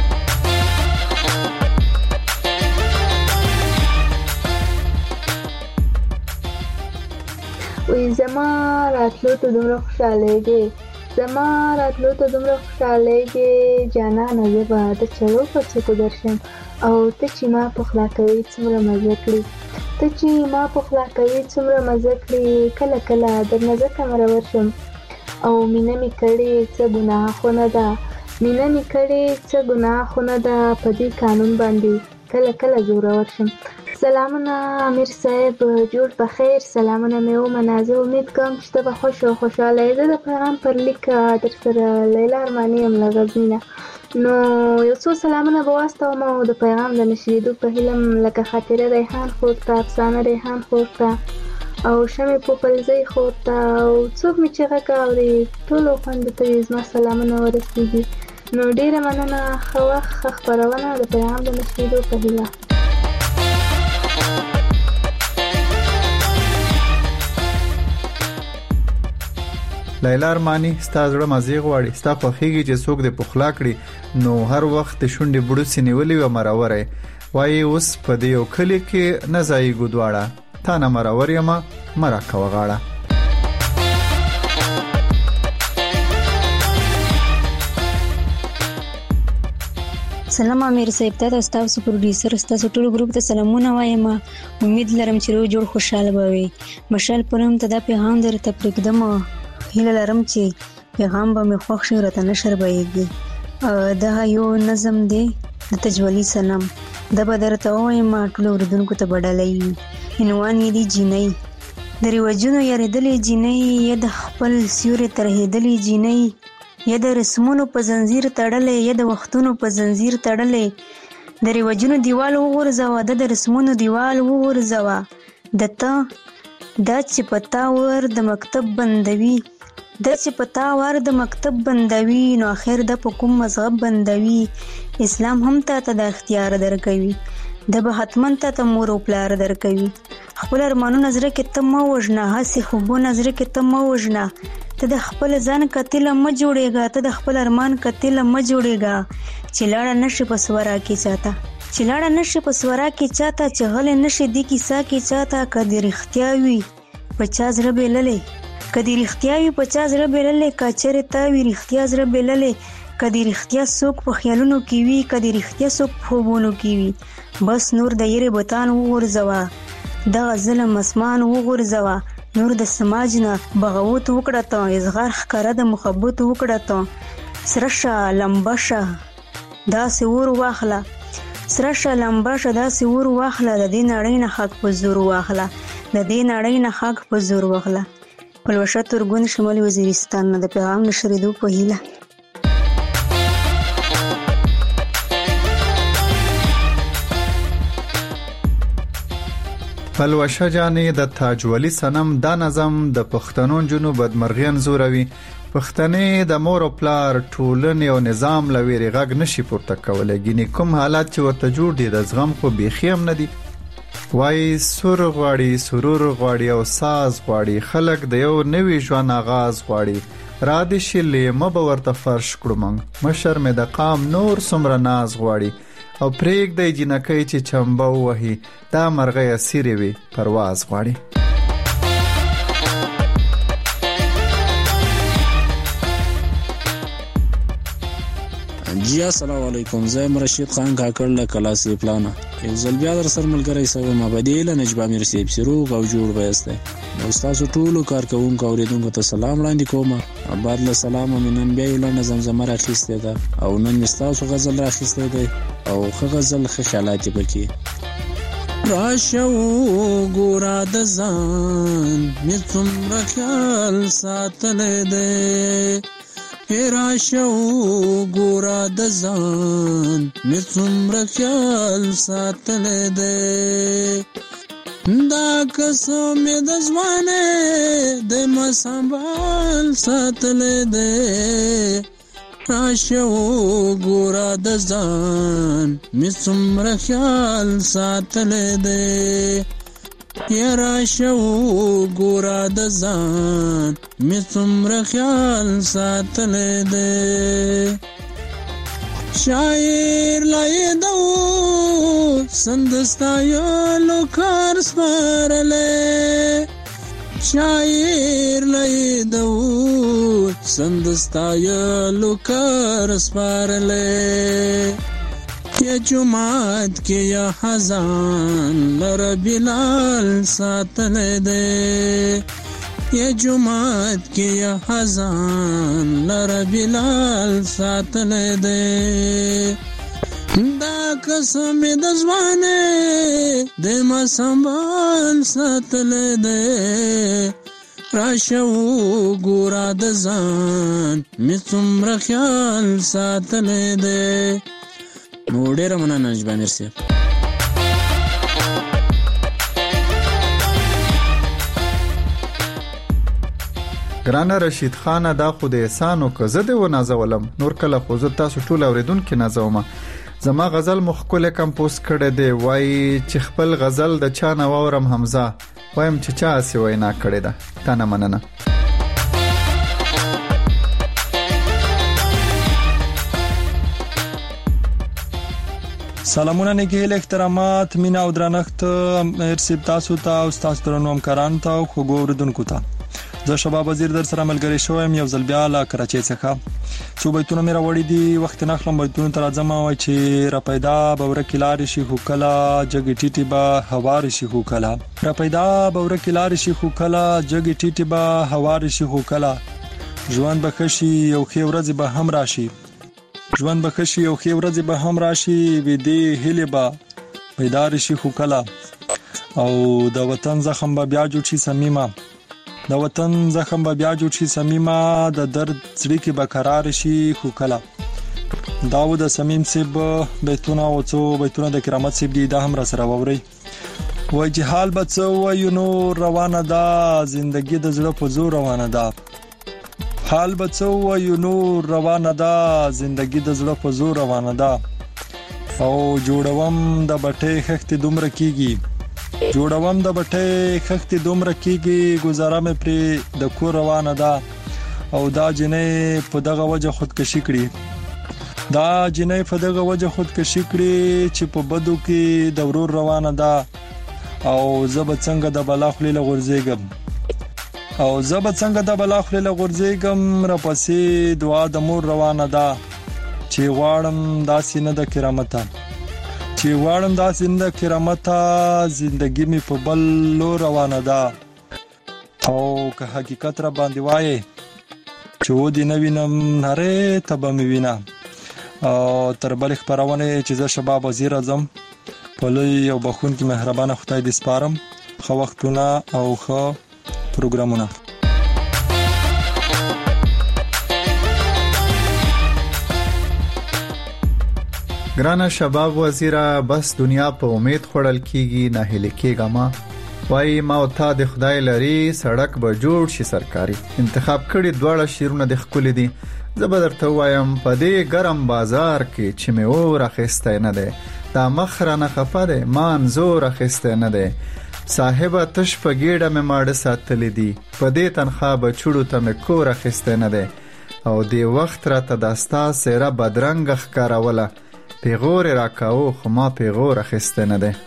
وی زما راتلو ته دومره خوشالېږي زما راتلو ته دومره خوشالېږي جانانه زه به د چلو په څوکو درشم او ته چې ما پخلا کوي څومره مزه کړي ته چې ما پخلا کوي څومره مزه کړي کله کله درنه ځکه مرور شم او مینه مې کړې څه ګناه خو نه ده مینه مې کړې څه ګناه خو نه ده په دې قانون باندې کله کله زورور شم سلامونه امیر صاحب جوړ په خیر سلامونه مې ومنه زه امید کوم چې ته به خوش او خوشحاله یې زه د پیغام پر لیک در سره لیلا ارماني یم له غزني نه نو یو څو سلامونه به واستوم او د پیغام د نشریدو په هیله لکه خاطره ریحان خور ته افسانه ریحان خور ته او شمې پوپلزۍ خور ته او څوک مې چې غږ اوري ټولو خویندو ته یې زما سلامونه ورسېږي نو ډېره مننه ښه وخت ښه خپرونه د پیغام د نشریدو په هیله لیلا ارمانی ستا زړه مزیغ واړي ستا خوخیږي چې څوک د پخلا کړي نو هر وخت شونډې بډو سینولې و مرورې وای اوس په دې یو کلی کې نه ځای ګدواړه تا نه مرور یم مرا کوغاړه سلام امیر صاحب ته تاسو پروډوسر تاسو ټول ګروپ ته سلامونه وایم. امید لرم چې روز جوړ خوشاله بوي. مشال پرم ته د پیغام درته پرېږدم. هیله لرم چې پیغام به مې خوښ شي راته نشر بهيږي. دا یو نظم دی د تجولی سلام د بدرته وایم ټول اوریدونکو ته بدلای. عنوان یې دی جینۍ. د ریواجونو یریدلې جینۍ یا د خپل سیوري ترهېدلې جینۍ یا د رسمونو په زنجیر تړلې یا د وختونو په زنجیر تړلې د ریواجونو دیوال وغورځوه د د رسمونو دیوال وغورځوه د ته دا چې پتا ور د مکتب بندوي دا چې پتا ور د مکتب بندوي نو اخر د په کوم مذهب بندوي. اسلام هم ته ته د اختیار درکوي د به حتمن ته ته مور او پلار درکوي. خپل ارمانونه زړه کې ته مه وژنه هسې خوبونه زړه کې ته مه وژنه. ته د خپل ځان کتله مه جوړېږه ته د خپل ارمان کتله مه جوړېږه. چې لاړه نشي په سورا کې چاته چې لاړه نشي په سورا کې چاته چې غلې نشي دې کیسه کې چاته که دې رښتیا وي په چا زړه بېللې که دې رښتیا وي په چا زړه بېللې که چېرې تا وي رښتیا زړه بېللې که دې رښتیا څوک په خیالونو کې وي که دې رښتیا څوک په خوبونو کې وي. بس نور د یېرې بوتان وغورځوه دغه ظلم اسمان وغورځوه. نور د سماج نه بغاوت وکړه ته اظهار ښکاره د محبت وکړه ته. سره شه لمبه شه داسې ور واخله سره شه لمبه شه داسې ور واخله د دې نړۍ نه حق په زور واخله د دې نړۍ نه حق په زور واخله. پلوشه ترګون شمالي وزیرستان نه د پیغام نشریدو په هیله. پلوشه جانې د تاجولی سنم دا نظم د پښتنو جنو بدمرغي انزوروي. پښتنې د مور او پلار ټولنې او نظام لويري غږ نشي پورته کولای. ګینه کوم حالات چې ورته جوړ دي د زغم خو بيخي هم نه دي. وای سور غواړي سرور غواړي او ساز غواړي. خلک د یو نوي ژوند آغاز غواړي. را دي شلې مبه ورته فرش کړم مشر مې د قام نور سمره ناز غواړي. او پریک د جنکې چې چمبه وهي دا مرغې اسیری وي پرواز غواړي. جی السلام علیکم. زه رشید خان کاکړ له کلاسې پلانه یو ځل بیا در سره ملګری سوم. بدیله نجیب امیر صاحب سروغ او جوړ وایسته. نو تاسو ټول کارکونکو اوریدونکو ته سلام وړاندې کوم. بعد له سلام منن بیا یو لنډه زمزمه راخیسته ده او نن مستاسو غزل راخیسته ده او خه غزل خه خیالات پکې. راشو ګورا د ځان مې څومره خیال ساتلې ده. راشو ګورا د ځان مې څومره خیال ساتلې ده. دا قسم د ځوانه د ما سنبال ساتلې ده. راشو ګورا د ځان مې څومره خیال ساتلې ده. یا راشو ګورا د ځان مې څومره خیال ساتلې ده. شاعر لای دو سندستا یو کار سپارلې. شاعر لای دو سندستا یو کار سپارلې. یا جمعات کې یا حزان لر بلال ساتلې ده. یا جمعات کې یا حزان لر بلال ساتلې ده. دا قسم د ځوانه د ما سنبال ساتلې ده. راشو ګورا د ځان مې څومره خیال ساتلې ده. نو ډېره مننه نجیب امیر صاحب. ګرانه رشید خان دا خو د احسانو که زه دې ونازولم نور کله خو زه تاسو ټول اوریدونکو نازوم. زما غزل مخکله کمپوز کړی دی. وای چې خپل غزل د چا نه واورم حمزه وایم چې چا سی وینا کړی ده. تا نه مننه. سلامونه نیکی احترامات مینا او درنښت مرسی تاسو ته او تاسو درنو همکارانو ته او خوږو اوریدونکو ته. زه شباب وزیر در سره ملګری شوم یو ځل بیا له کراچۍ څخه. څو بیتونه مې راوړي دي، وخت نه خلم بیتونه تر ځم وای چې را پیدا بوره کلار شي خو کلا جګ ټیټي با هوار شي خو کلا، را پیدا بوره کلار شي خو کلا جګ ټیټي با هوار شي خو کلا، ژوند به خشي یو خې ورځ به هم راشي، ژوند به خشي یو خې ورځ به هم راشي، وې دې هلي با پیدار شي خو کلا، او د وطن زخم به بیا جوړ شي صمیمه، د وطن زخم به بیا جوړ شي صمیمه، د درد زړه کې به قرار شي خو کلا. داود صمیم صاحب بیتونه او څو بیتونه د کرامت صاحب دی دا هم را سره ووري. وای چې حال به څو وای نو روانه ده، زندگی د زړه په زور روانه ده، حال به څو وای نو روانه ده، زندگی د زړه په زور روانه ده، او جوړوم د بټې خخت دومره کیږي، جوړوم د بټې خخت دومره کیږي، گزاره مې پر د کور روانه ده، او دا جنې په دغه وجه خودکشي کړي، دا جنې په دغه وجه خودکشي کړي چې په بدو کې د ورور روانه ده، او زب څنګه د بلا خلیل غورځېګم، او زب څنګه د بلا خلیل غورځېګم، را پسې دعا د مور روانه ده، چې غواړم داسې نه د کرامته، چې غواړم داسې نه د کرامته، زندگی می په بل لور روانه ده، او که حقیقت را باندې وایي چې و دې نه وینم ناره ته به مې وینه. او تر بلې خپرونې چې زه شباب وزیر اعظم په لوی او بخونکي مهربانه خدای دې سپارم. ښه وختونه او ښه پروګرامونه. ګرانه شباب وزیره، بس دنیا په امید خړل کیږي، نه هلي کېږه ما وای ما او تا د خدای لري، سړک به جوړ شي سرکاري، انتخاب کړي دواړه شیرونه د خپل دي، زه به درته وایم په دې ګرم بازار کې چې مې اور اخیسته نه ده، دا مخ را نه خفه ده ما انزور اخیسته نه ده، صاحب تش په ګیډه مې ماړه ساتلې دي، په دې تنخوا به چړو ته مې کور اخیسته نه ده، او دې وخت را ته داستا سره بدرنګ ښکاروله، پیغور راکاو خو ما پیغور اخیسته نه ده.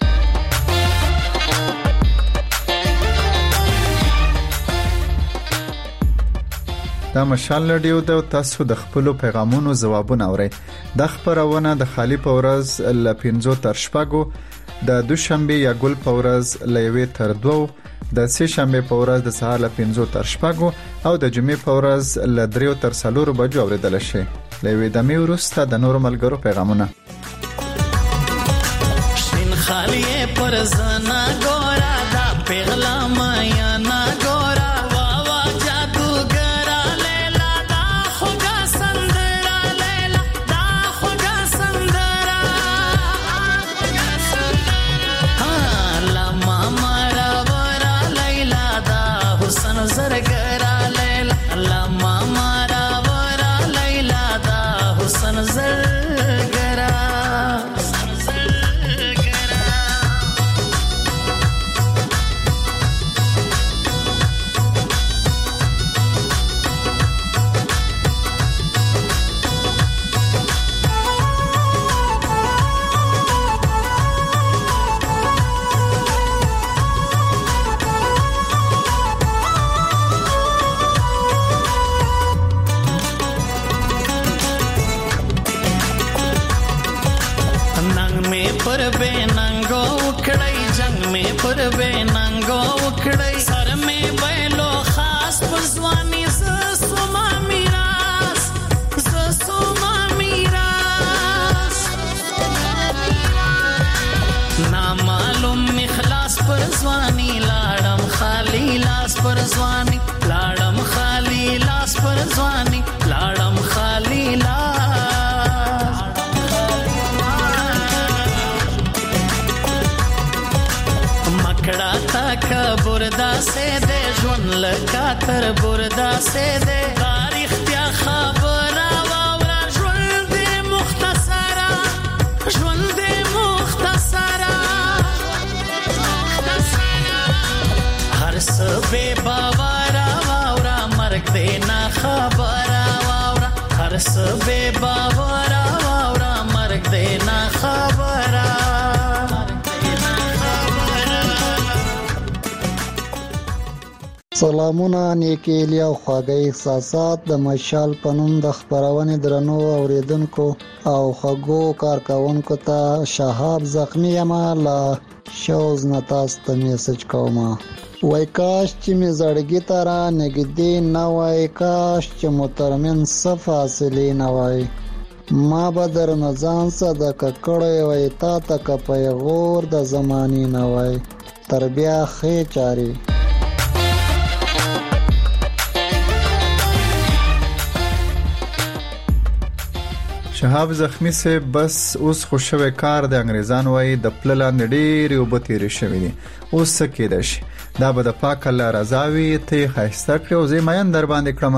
دا مشال لډیو د تاسو د خپل پیغامونو ځوابونه اورئ. د خبرونه د خالی پورز ل پنځو تر شپږو، د دوشنبه یا ګل پورز ل یوې تر دوو، د سه شنبه پورز د سهار ل پنځو تر شپږو، او د جمعې پورز ل دریو تر څلورو بجو اوریدل شي. لوي د مې ورسته د نور ملګرو پیغامونه. شین خالی پر زنا ګورا دا پیغلا مایا نا ګورا وا وا جادوګرا لیلا دا خوګا سندرا لیلا دا خوګا سندرا ها لا ماما را ورا لیلا دا حسن زرګرا لیلا لا ماما را ورا لیلا دا حسن زرګرا पर बे नंगो उखड़ई जंग में पर बे नंगो उखड़ई सर में बैलो खास पुजवानी ससुमा मिरास ससुमा मिरास ना मालूम इखलास पर जवानी लाडम खाली लास पर जवानी लाडम खाली लास पर जवानी लाडम खाली लास मकड़ा तक बुरदा से दे जुन लगा तर बुरदा से दे तारीख त्या खबरा वावरा जुन दे मुख्तसरा जुन दे मुख्तसरा हर सबे बावरा वावरा मर्ग दे ना खबरा वावरा हर सबे बावरा वावरा मर्ग दे ना खबरा سلامونه نیکی لیا خواږی احساسات د مشال پنوم د خبرونې درنو اوریدونکو او خغو کارکونکو ته شهاب زخمی یما لا شوز نتاس ته میسج کوم وای کاش چې می زړګی ترا نګدې نه وای کاش چې مترمن صفاصله نه وای ما بدر نزان صدقه کړې وای تا تک پیغور د زمانی نه وای تربیه خې چاري شهاب زخمی سے بس اوس خوشوي کار د انګريزان وای د پلان ډېر یو بتیری شوی دي اوس سکه دش دا به د پاک الله رضاوي ته خاصه کړو زې مېن در باندې کړم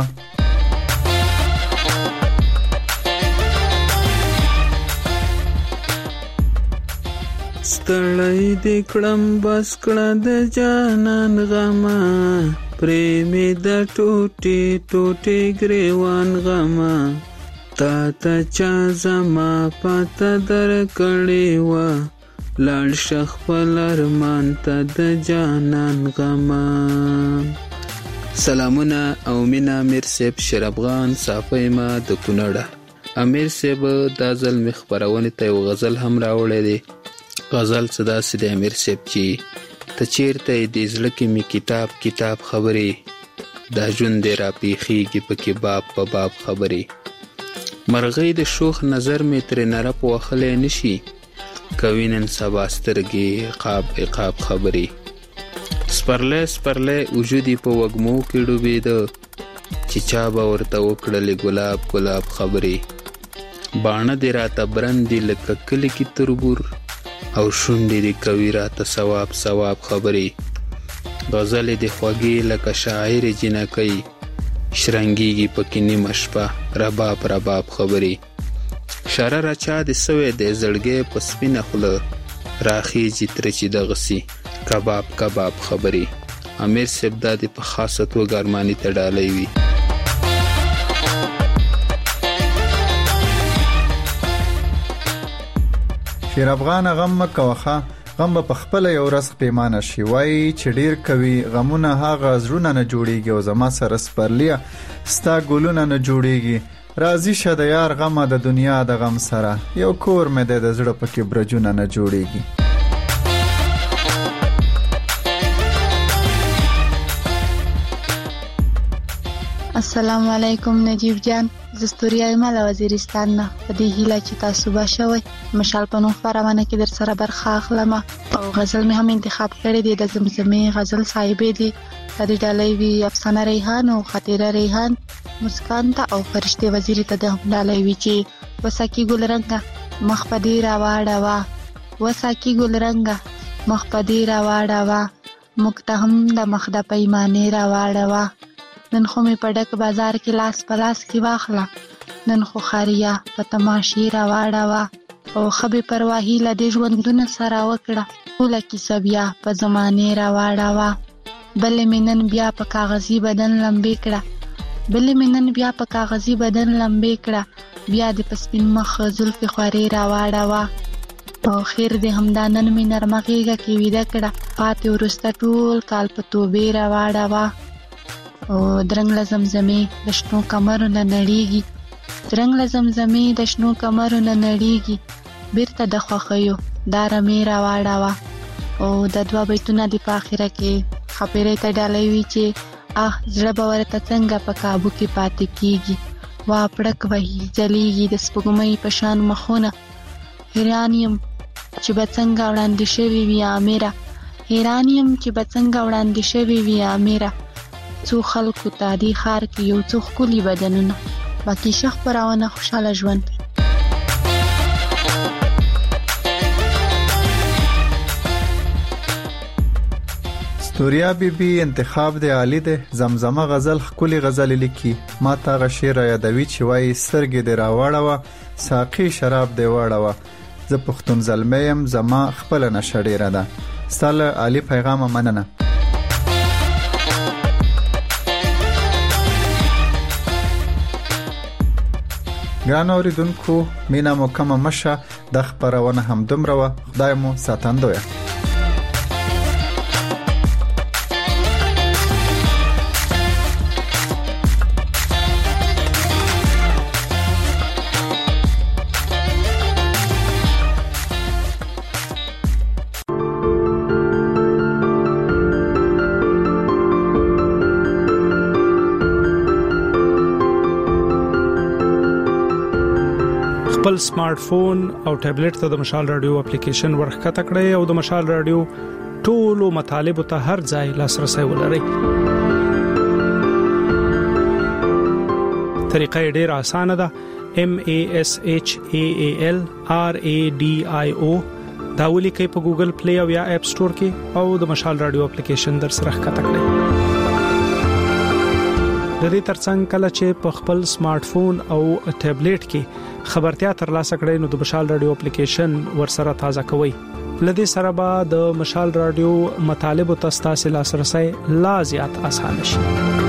ستړی دې کړم بس کړه د جانان غما پرېمې د ټوټي ټوټي ګریوان غما تا ته چا زما پته در کړې وه لاړ شه خپل ارمان ته د جانان غما. سلامونه او مینه امیر صاحب شیر افغان صافی ما د کونړه. امیر صاحب دا ځل مې خپرونې ته یو غزل هم راوړی دی. غزل څه داسې دی امیر صاحب چې ته چیرته یې دې زړه کې مې کتاب کتاب خبرې دا ژوند دې راپېښېږي پکې باب په باب خبرې مرغۍ د شوخ نظر مې ترې نرپ وهلی نه شي کوي نن سبا سترګې عقاب عقاب خبرې سپرلی سپرلی وجود یې په وږمو کې ډوبېده چې چا به ورته وکړلې ګلاب ګلاب خبرې باڼه دې راته برند دي لکه کلي کې تربور او شونډې دې کوي راته ثواب ثواب خبرې غزلې دې خوږې لکه شاعر جنکۍ شرنګېږي پکې نیمه شپه رباب رباب خبرې شره راچا دې سوی دی زړګی په سپینه خوله راخیږي ترې چې دغسې کباب کباب خبرې. امیر صاحب دا دې په خاصه توګه ارماني ته ډالۍ وي. شیر افغان غم مکوخه غم په خپل یو رس پیمانه شي وای چې ډیر کوي غمونه هغه زړونه نه جوړیږي او زما سره سپرلیا ستا ګلونه نه جوړیږي راضی شه د یار غمه د دنیا د غم سره یو کور مې د زړه پکې برجونه نه جوړیږي. السلام علیکم نجیب جان زستوریای مال وزیرستان نه په دې هیله چې تاسو به شوي مشال په نوم خبرونه کې در سره برخه اخلم او غزل مې هم انتخاب کړی دی د زمزمې غزل صاحبې دی د دې ډالۍ وی افسانه ریحان او خاطره ریحان مسکان ته او فرشته وزیر ته د هم ډالۍ وی چې وساکی ګل رنگا مخ په دې را واړه وا وساکی ګل رنگا مخ په دې را واړه وا مکتهم د مخ د پیمانه را واړه وا نن خو می په ډک بازار کې لاس په لاس کې واخله نن خو خاریا په تماشې را واړه وا او خبي پرواهی له دې ژوندونه سره وکړه ټوله کیسه بیا په زمانه را واړه وا بلې مې نن بیا په کاغذي بدن لمبې کړه بلې مې نن بیا په کاغذي بدن لمبې کړه بیا دې په سپین مخ زلفې خوارې را واړه وا او خیر دې همدا نن مې نرمه غېږه کې ویده کړه پاتې وروسته ټول کال په توبې را واړه وا او درنګ له زمزمې د شنو کمرو نه نړېږي درنګ له زمزمې د شنو کمرو نه نړېږي بیرته د خوښیو دا رمې را واړوه او د دوه بیتونه دې په اخره کې خپېرې ته ډالۍ وي چې اه زړه به ورته څنګه په کابو کې پاتې کېږي وا پړک وهي ځلیږي د سپوږمۍ په شان مخونه حیران یم چې به څنګه وړاندې شوي وي امیره حیران یم چې به څنګه وړاندې شوي وي امیره څو خلکو ته دې ښار کې یو څو ښکلي بدنونه باقي ښه خپرونه خوشحاله ژوند. ستوریا بی بی انتخاب دی عالی دی زمزمه غزل خکلی غزل لیکي ما تا غشیر یادوي چې وای سرګې دی راوړاوه ساقي شراب دی واړاوه زه پښتون زلمه يم زما خپل نشړې را ده ستاله عالی پیغام مننه. ګران اوریدونکو مینا مو کومه مشه د خبرونه هم دومره و خدای مو ساتندوی. خپل سمارټ فون او ټابلیټ ته د مشال رادیو اپلیکیشن ورخکته کړئ او د مشال رادیو ټولو مطالب ته هر ځای لاسرسي ولرئ. طریقه ډیره اسانه ده. M A S H A A L R A D I O دا ولیکئ په ګوګل پلی او یا اپ سٹور کې او د مشال رادیو اپلیکیشن در سره ښکته کړئ. د دې ترڅنګ کله چې په خپل سمارټ فون او ټابلیټ کې خبرتیا ترلاسه کړئ نو د مشال رادیو اپلیکیشن ورسره تازه کوئ. لدې سره به د مشال رادیو مطالب او تاسو لاسرسي لا زیات آسان شي.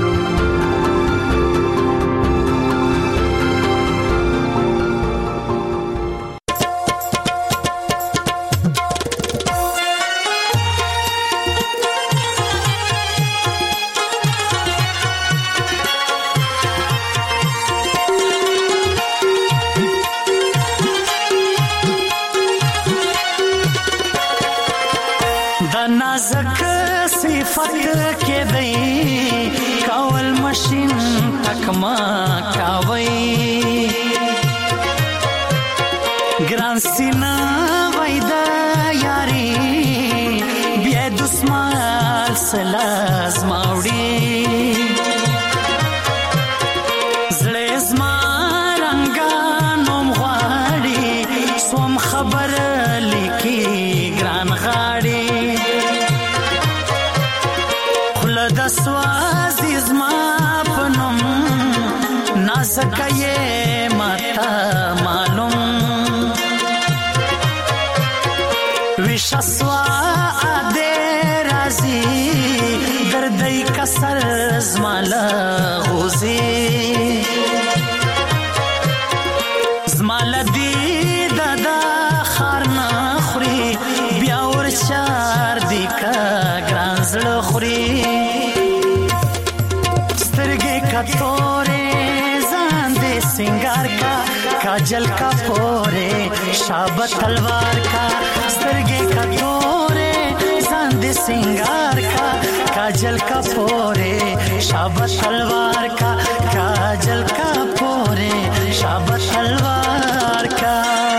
काजल का पोरे शाबत तलवार का सरगे का तोरे सांद सिंगार का काजल का पोरे शाबत तलवार का काजल का पोरे शाबत तलवार का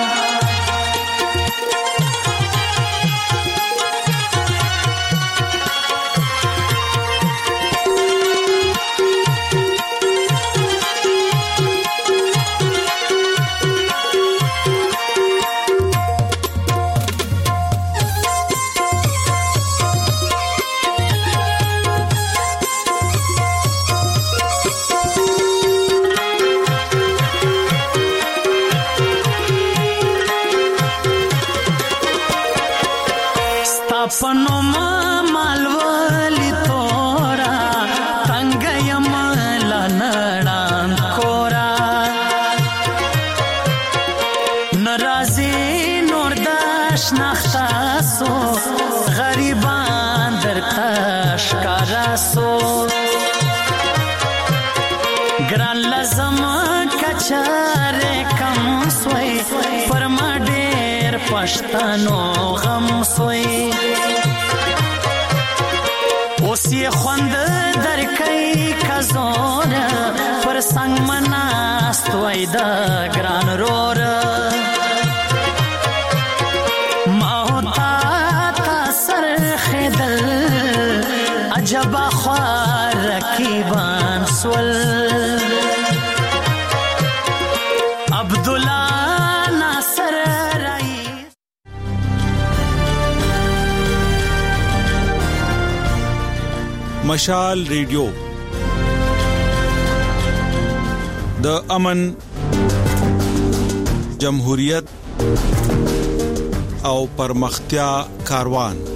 पनो मालवली तोरा तंगयम लनड़ान कोरा नराजी नोरदाश नख्तासो गरीबान दरताश कारासो ग्रान लजम कचारे कम सोई परमाडेर पश्तानो गम सोई ओसी خوند در کای کزور پر سنگ مناست وای دا ګران رور ما ہوتا تا سر خدل عجب خوار رکیبان سول عبد الله ناصر مشال ریډیو د امن جمهوریت او پرمختیا کاروان